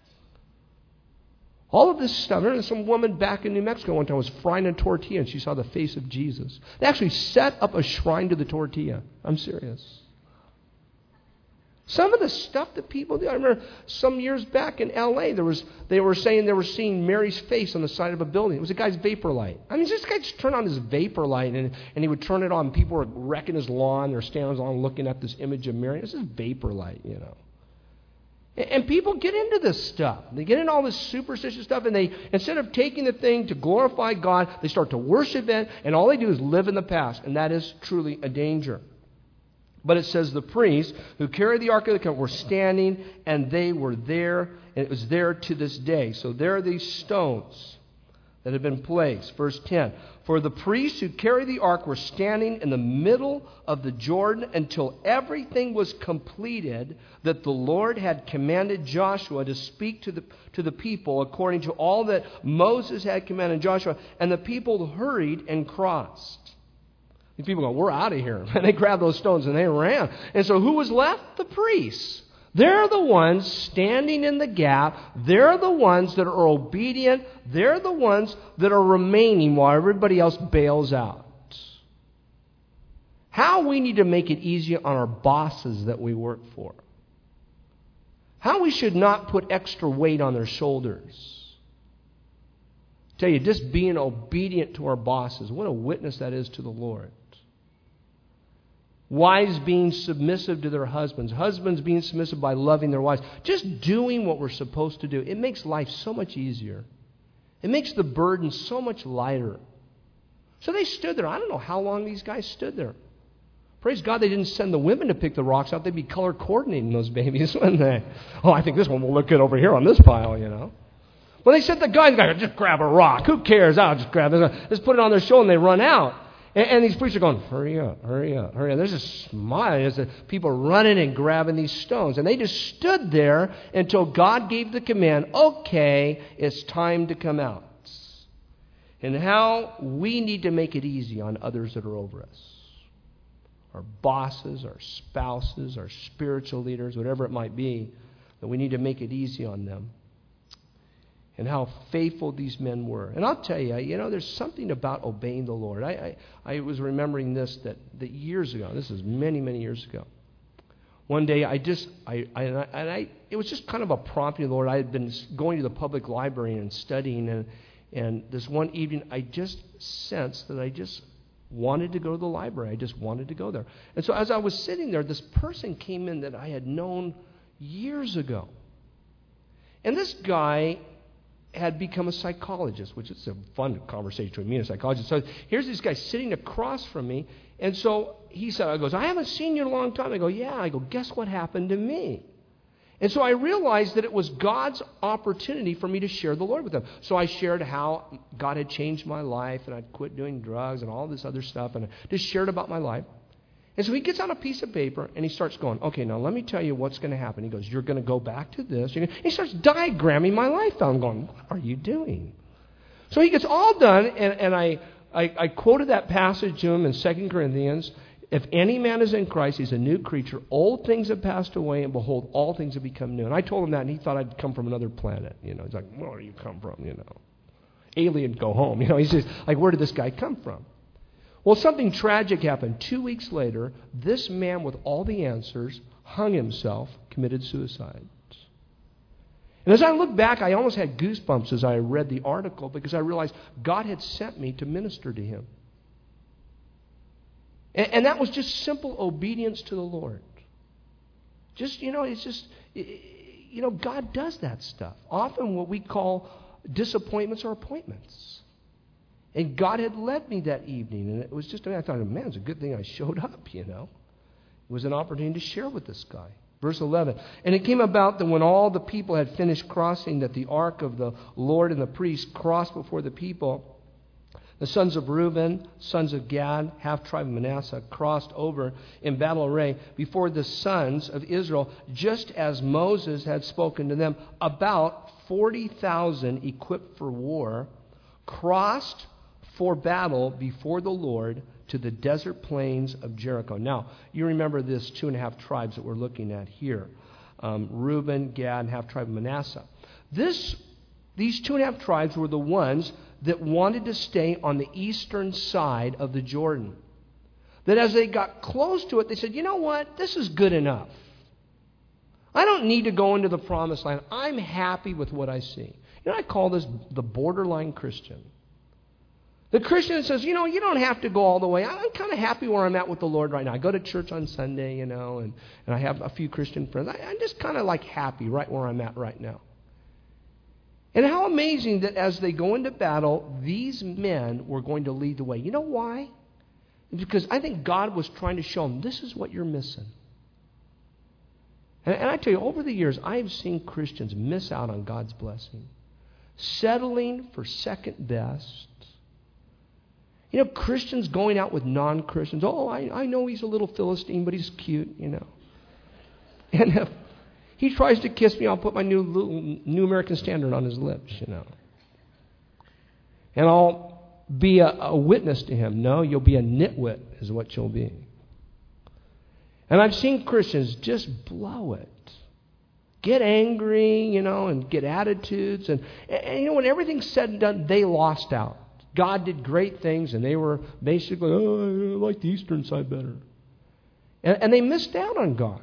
All of this stuff. There's some woman back in New Mexico one time was frying a tortilla and she saw the face of Jesus. They actually set up a shrine to the tortilla. I'm serious. Some of the stuff that people do. I remember some years back in L A, there was they were saying they were seeing Mary's face on the side of a building. It was a guy's vapor light. I mean, this guy just turned on his vapor light and, and he would turn it on. People were wrecking his lawn or standing on his lawn looking at this image of Mary. This is vapor light, you know. And people get into this stuff. They get into all this superstitious stuff, and they, instead of taking the thing to glorify God, they start to worship it, and all they do is live in the past, and that is truly a danger. But it says the priests who carried the Ark of the Covenant were standing, and they were there, and it was there to this day. So there are these stones that have been placed. Verse ten. For the priests who carried the ark were standing in the middle of the Jordan until everything was completed that the Lord had commanded Joshua to speak to the, to the people according to all that Moses had commanded Joshua. And the people hurried and crossed. These people go, we're out of here. And they grabbed those stones and they ran. And so who was left? The priests. They're the ones standing in the gap. They're the ones that are obedient. They're the ones that are remaining while everybody else bails out. How we need to make it easier on our bosses that we work for. How we should not put extra weight on their shoulders. I tell you, just being obedient to our bosses, what a witness that is to the Lord. Wives being submissive to their husbands. Husbands being submissive by loving their wives. Just doing what we're supposed to do. It makes life so much easier. It makes the burden so much lighter. So they stood there. I don't know how long these guys stood there. Praise God they didn't send the women to pick the rocks out. They'd be color coordinating those babies, wouldn't they? Oh, I think this one will look good over here on this pile, you know. Well, they sent the guys, guys just grab a rock. Who cares? I'll just grab this. Just put it on their shoulder and they run out. And, and these priests are going, hurry up, hurry up, hurry up. There's a smile. There's a, people running and grabbing these stones. And they just stood there until God gave the command, okay, it's time to come out. And how we need to make it easy on others that are over us. Our bosses, our spouses, our spiritual leaders, whatever it might be, that we need to make it easy on them. And how faithful these men were. And I'll tell you, you know, there's something about obeying the Lord. I I, I was remembering this that, that years ago, this is many, many years ago. One day I just, I, I, and I, it was just kind of a prompting of the Lord. I had been going to the public library and studying, and, and this one evening I just sensed that I just wanted to go to the library. I just wanted to go there. And so as I was sitting there, this person came in that I had known years ago. And this guy had become a psychologist, which is a fun conversation between me and a psychologist. So here's this guy sitting across from me. And so he said, I goes, I haven't seen you in a long time. I go, yeah. I go, guess what happened to me? And so I realized that it was God's opportunity for me to share the Lord with them. So I shared how God had changed my life, and I'd quit doing drugs and all this other stuff, and I just shared about my life. And so he gets out a piece of paper, and he starts going, okay, now let me tell you what's going to happen. He goes, you're going to go back to this. You're gonna... He starts diagramming my life out. I'm going, what are you doing? So he gets all done, and, and I, I, I quoted that passage to him in Second Corinthians. If any man is in Christ, he's a new creature. Old things have passed away, and behold, all things have become new. And I told him that, and he thought I'd come from another planet. You know, he's like, where do you come from? You know, alien, go home. You know, he's just like, where did this guy come from? Well, something tragic happened. Two weeks later, this man with all the answers hung himself, committed suicide. And as I look back, I almost had goosebumps as I read the article because I realized God had sent me to minister to him. And, and that was just simple obedience to the Lord. Just, you know, it's just, you know, God does that stuff. Often what we call disappointments are appointments. And God had led me that evening, and it was just, I, mean, I thought, man, it's a good thing I showed up, you know. It was an opportunity to share with this guy. Verse eleven, and it came about that when all the people had finished crossing, that the ark of the Lord and the priest crossed before the people. The sons of Reuben, sons of Gad, half-tribe of Manasseh, crossed over in battle array before the sons of Israel, just as Moses had spoken to them. About forty thousand equipped for war crossed for battle before the Lord to the desert plains of Jericho. Now, you remember this two and a half tribes that we're looking at here. Um, Reuben, Gad, and half-tribe of Manasseh. This, these two and a half tribes were the ones that wanted to stay on the eastern side of the Jordan. That as they got close to it, they said, you know what? This is good enough. I don't need to go into the promised land. I'm happy with what I see. You know, I call this the borderline Christian. The Christian that says, you know, you don't have to go all the way. I'm kind of happy where I'm at with the Lord right now. I go to church on Sunday, you know, and, and I have a few Christian friends. I, I'm just kind of like happy right where I'm at right now. And how amazing that as they go into battle, these men were going to lead the way. You know why? Because I think God was trying to show them, this is what you're missing. And, and I tell you, over the years, I have seen Christians miss out on God's blessing. Settling for second best. You know, Christians going out with non-Christians. Oh, I, I know he's a little Philistine, but he's cute, you know. And if he tries to kiss me, I'll put my new little, New American Standard on his lips, you know. And I'll be a, a witness to him. No, you'll be a nitwit is what you'll be. And I've seen Christians just blow it. Get angry, you know, and get attitudes. And, and you know, when everything's said and done, they lost out. God did great things, and they were basically, oh, I like the eastern side better. And, and they missed out on God.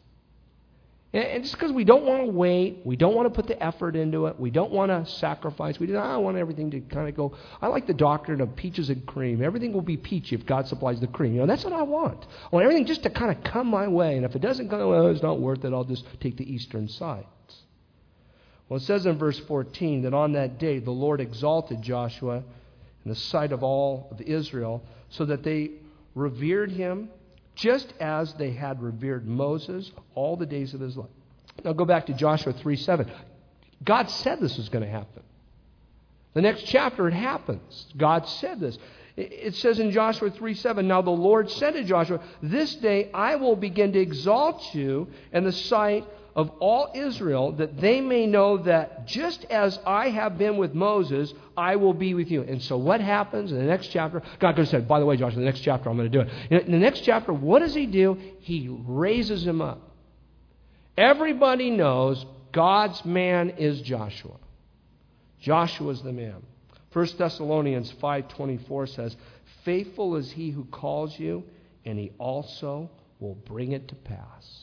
And, and just because we don't want to wait, we don't want to put the effort into it, we don't want to sacrifice, we don't I want everything to kind of go, I like the doctrine of peaches and cream. Everything will be peachy if God supplies the cream. You know, that's what I want. I want everything just to kind of come my way, and if it doesn't come, well, it's not worth it, I'll just take the eastern side. Well, it says in verse fourteen that on that day the Lord exalted Joshua in the sight of all of Israel, so that they revered him just as they had revered Moses all the days of his life. Now go back to Joshua three seven. God said this was going to happen. The next chapter it happens. God said this. It says in Joshua three seven, now the Lord said to Joshua, this day I will begin to exalt you in the sight of all Israel, that they may know that just as I have been with Moses, I will be with you. And so what happens in the next chapter? God could have said, by the way, Joshua, the next chapter I'm going to do it. In the next chapter, what does he do? He raises him up. Everybody knows God's man is Joshua. Joshua's the man. First Thessalonians five twenty-four says, faithful is he who calls you, and he also will bring it to pass.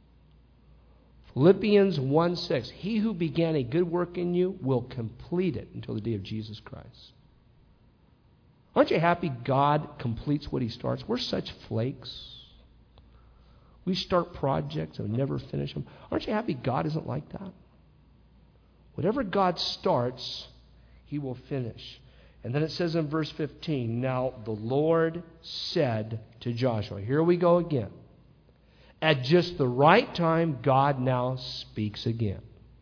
Philippians one six, he who began a good work in you will complete it until the day of Jesus Christ. Aren't you happy God completes what he starts? We're such flakes. We start projects and never finish them. Aren't you happy God isn't like that? Whatever God starts, he will finish. And then it says in verse fifteen, now the Lord said to Joshua, here we go again. At just the right time, God now speaks again.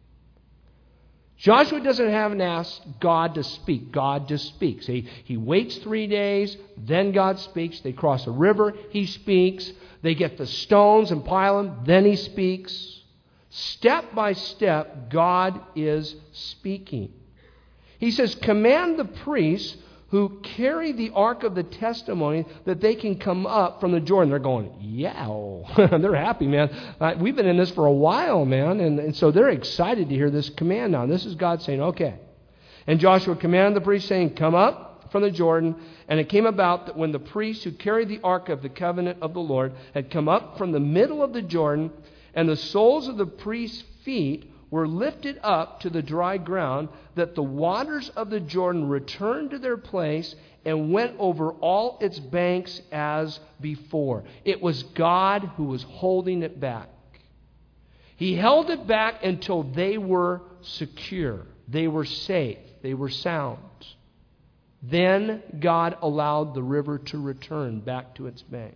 Joshua doesn't have to ask God to speak. God just speaks. He, he waits three days, then God speaks. They cross a river, he speaks. They get the stones and pile them, then he speaks. Step by step, God is speaking. He says, command the priests who carry the ark of the testimony that they can come up from the Jordan. They're going, yeah. They're happy, man. Uh, we've been in this for a while, man. And, and so they're excited to hear this command now. This is God saying, okay. And Joshua commanded the priests, saying, come up from the Jordan. And it came about that when the priests who carried the ark of the covenant of the Lord had come up from the middle of the Jordan, and the soles of the priests' feet were lifted up to the dry ground, that the waters of the Jordan returned to their place and went over all its banks as before. It was God who was holding it back. He held it back until they were secure. They were safe. They were sound. Then God allowed the river to return back to its banks.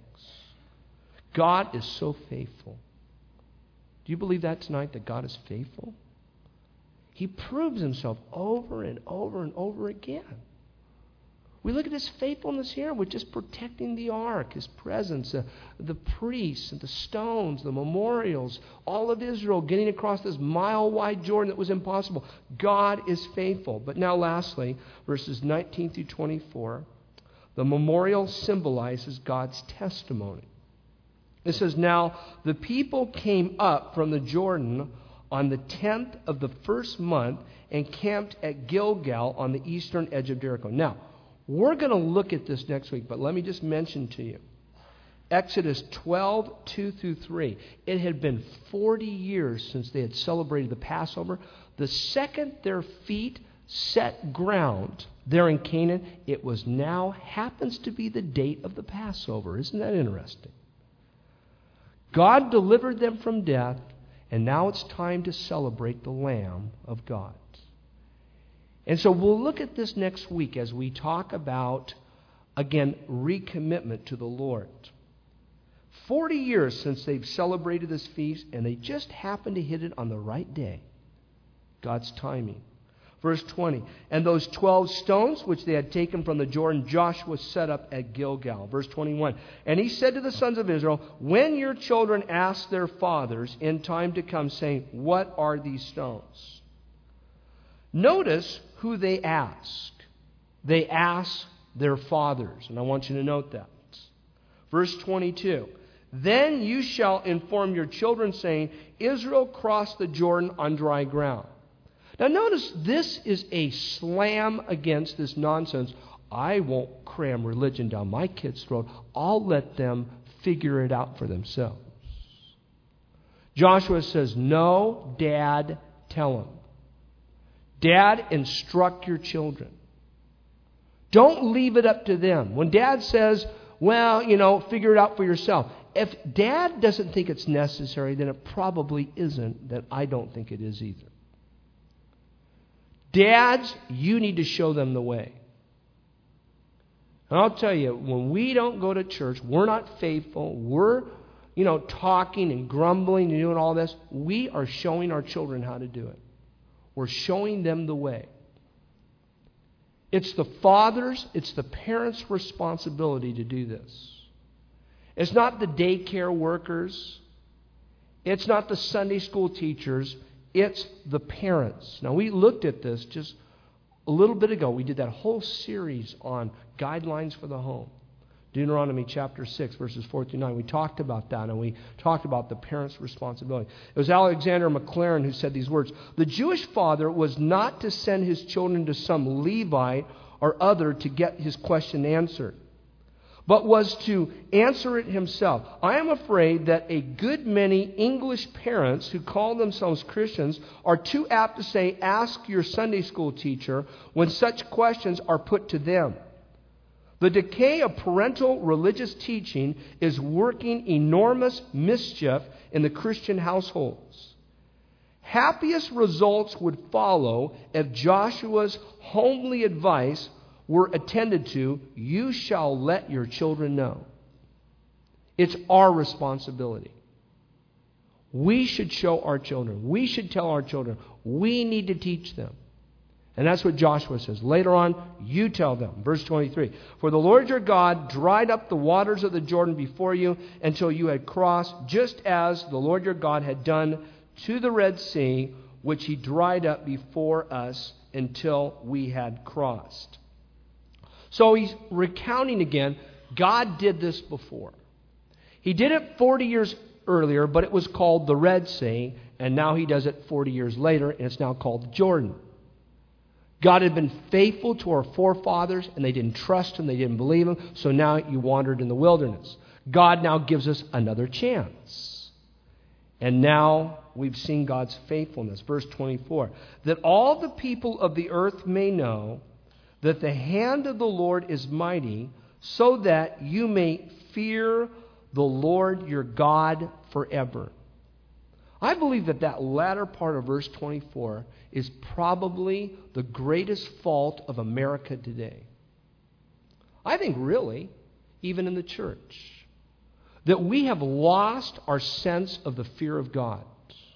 God is so faithful. Do you believe that tonight, that God is faithful? He proves himself over and over and over again. We look at his faithfulness here with just protecting the ark, his presence, uh, the priests, the stones, the memorials, all of Israel getting across this mile-wide Jordan that was impossible. God is faithful. But now lastly, verses nineteen through twenty-four, the memorial symbolizes God's testimony. It says, "Now the people came up from the Jordan on the tenth of the first month and camped at Gilgal on the eastern edge of Jericho." Now, we're going to look at this next week, but let me just mention to you. Exodus twelve, two through three. It had been forty years since they had celebrated the Passover. The second their feet set ground there in Canaan, it was now happens to be the date of the Passover. Isn't that interesting? God delivered them from death, and now it's time to celebrate the Lamb of God. And so we'll look at this next week as we talk about, again, recommitment to the Lord. Forty years since they've celebrated this feast, and they just happened to hit it on the right day. God's timing. Verse twenty, "And those twelve stones which they had taken from the Jordan, Joshua set up at Gilgal." Verse twenty-one, "And he said to the sons of Israel, when your children ask their fathers in time to come, saying, 'What are these stones?'" Notice who they ask. They ask their fathers. And I want you to note that. Verse twenty-two. "Then you shall inform your children, saying, 'Israel crossed the Jordan on dry ground.'" Now notice this is a slam against this nonsense. I won't cram religion down my kids' throat. I'll let them figure it out for themselves. Joshua says, "No, Dad, tell them. Dad, instruct your children. Don't leave it up to them." When Dad says, "Well, you know, figure it out for yourself." If Dad doesn't think it's necessary, then it probably isn't. Then I don't think it is either. Dads, you need to show them the way. And I'll tell you, when we don't go to church, we're not faithful, we're, you know, talking and grumbling and doing all this, we are showing our children how to do it. We're showing them the way. It's the father's, it's the parents' responsibility to do this. It's not the daycare workers. It's not the Sunday school teachers. It's the parents. Now, we looked at this just a little bit ago. We did that whole series on guidelines for the home. Deuteronomy chapter six, verses four through nine. We talked about that, and we talked about the parents' responsibility. It was Alexander Maclaren who said these words: "The Jewish father was not to send his children to some Levite or other to get his question answered, but was to answer it himself. I am afraid that a good many English parents who call themselves Christians are too apt to say, 'Ask your Sunday school teacher,' when such questions are put to them. The decay of parental religious teaching is working enormous mischief in the Christian households. Happiest results would follow if Joshua's homely advice were attended to. You shall let your children know." It's our responsibility. We should show our children. We should tell our children. We need to teach them. And that's what Joshua says. Later on, you tell them. Verse twenty-three. "For the Lord your God dried up the waters of the Jordan before you until you had crossed, just as the Lord your God had done to the Red Sea, which he dried up before us until we had crossed." So he's recounting again, God did this before. He did it forty years earlier, but it was called the Red Sea, and now he does it forty years later, and it's now called Jordan. God had been faithful to our forefathers, and they didn't trust him, they didn't believe him, so now you wandered in the wilderness. God now gives us another chance. And now we've seen God's faithfulness. Verse twenty-four, "That all the people of the earth may know that the hand of the Lord is mighty, so that you may fear the Lord your God forever." I believe that that latter part of verse twenty-four is probably the greatest fault of America today. I think really, even in the church, that we have lost our sense of the fear of God.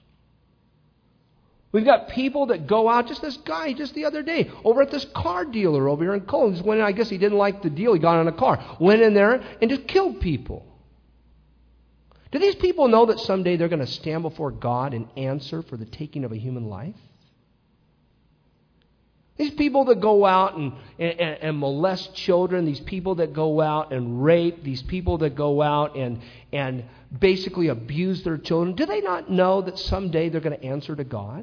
We've got people that go out, just this guy just the other day, over at this car dealer over here in Collins, went in, I guess he didn't like the deal, he got in a car, went in there and just killed people. Do these people know that someday they're going to stand before God and answer for the taking of a human life? These people that go out and, and, and molest children, these people that go out and rape, these people that go out and, and basically abuse their children, do they not know that someday they're going to answer to God?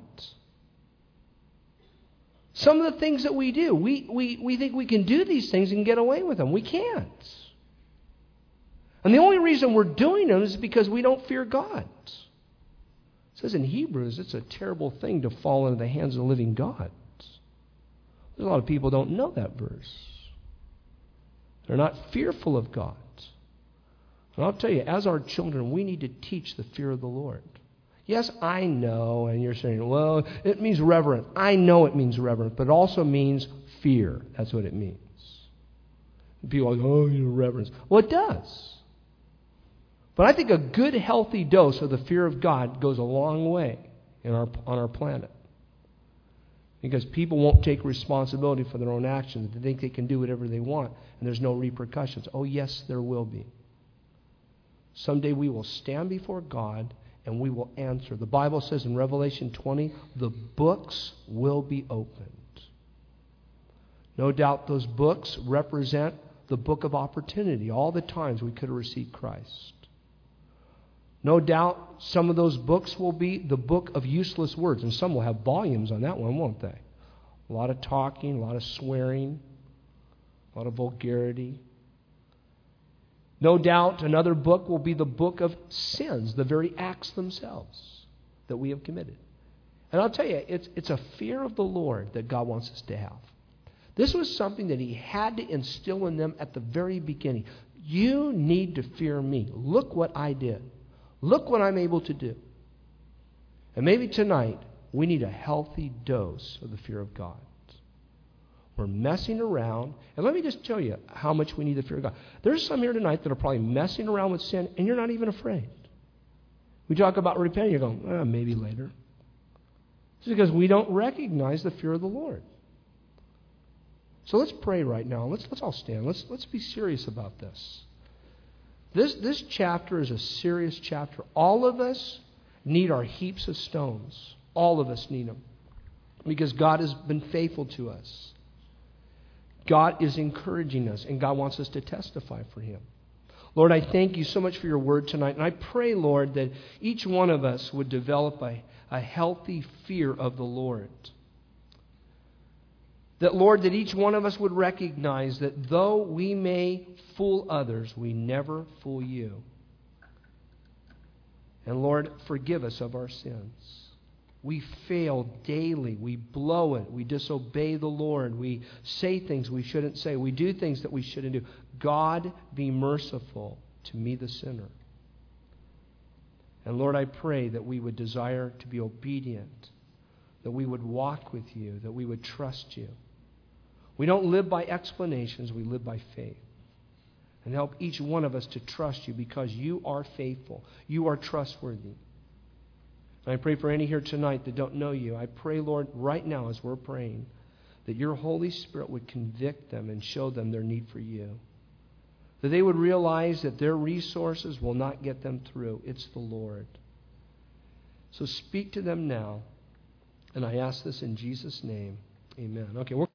Some of the things that we do, we, we, we think we can do these things and get away with them. We can't. And the only reason we're doing them is because we don't fear God. It says in Hebrews, it's a terrible thing to fall into the hands of the living God. A lot of people don't know that verse. They're not fearful of God. And I'll tell you, as our children, we need to teach the fear of the Lord. Yes, I know, and you're saying, well, it means reverent. I know it means reverent, but it also means fear. That's what it means. People are like, oh, you know, reverence. Well, it does. But I think a good, healthy dose of the fear of God goes a long way in our, on our planet. Because people won't take responsibility for their own actions. They think they can do whatever they want, and there's no repercussions. Oh, yes, there will be. Someday we will stand before God, and we will answer. The Bible says in Revelation twenty, the books will be opened. No doubt those books represent the book of opportunity, all the times we could have received Christ. No doubt some of those books will be the book of useless words, and some will have volumes on that one, won't they? A lot of talking, a lot of swearing, a lot of vulgarity. No doubt another book will be the book of sins, the very acts themselves that we have committed. And I'll tell you, it's, it's a fear of the Lord that God wants us to have. This was something that He had to instill in them at the very beginning. You need to fear me. Look what I did. Look what I'm able to do. And maybe tonight, we need a healthy dose of the fear of God. We're messing around. And let me just tell you how much we need the fear of God. There's some here tonight that are probably messing around with sin, and you're not even afraid. We talk about repenting, you're going, oh, maybe later. It's because we don't recognize the fear of the Lord. So let's pray right now. Let's, let's all stand. Let's, let's be serious about this. This, this chapter is a serious chapter. All of us need our heaps of stones. All of us need them. Because God has been faithful to us. God is encouraging us, and God wants us to testify for Him. Lord, I thank You so much for Your word tonight. And I pray, Lord, that each one of us would develop a, a healthy fear of the Lord. That, Lord, that each one of us would recognize that though we may fool others, we never fool You. And, Lord, forgive us of our sins. We fail daily. We blow it. We disobey the Lord. We say things we shouldn't say. We do things that we shouldn't do. God, be merciful to me, the sinner. And, Lord, I pray that we would desire to be obedient, that we would walk with You, that we would trust You. We don't live by explanations, we live by faith. And help each one of us to trust You because You are faithful. You are trustworthy. And I pray for any here tonight that don't know You. I pray, Lord, right now as we're praying, that Your Holy Spirit would convict them and show them their need for You. That they would realize that their resources will not get them through. It's the Lord. So speak to them now. And I ask this in Jesus' name. Amen. Okay, we're